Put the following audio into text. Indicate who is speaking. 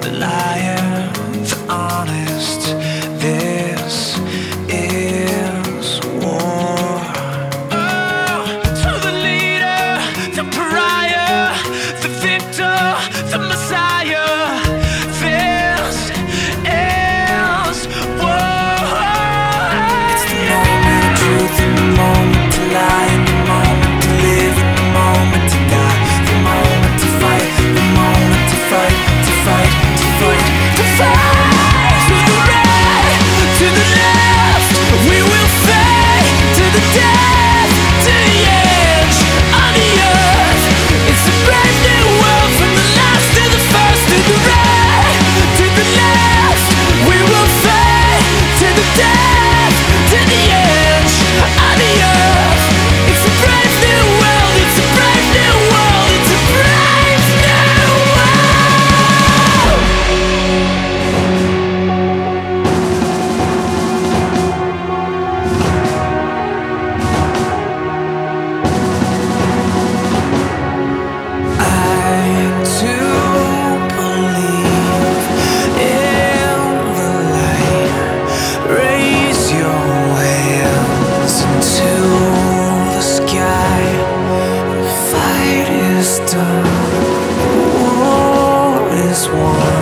Speaker 1: the liar, the honest. This is war. Oh, to the leader, the pariah, the victor, the messiah. This is war. It's the moment of truth and the moment to lie, and the moment to live and the moment to die, the moment to fight, the moment to fight, to fight, to fight, to fight. To the right, to the left, we will fight to the death, to the edge of the earth. It's a brand new world, from the last to the first. To the right, to the left, we will fight to the death, to the edge of the earth. It's a brave new world, it's a brave new world, it's a brave new world. I too believe in the light. Raise your hands into the sky. The fight is done, the war is won.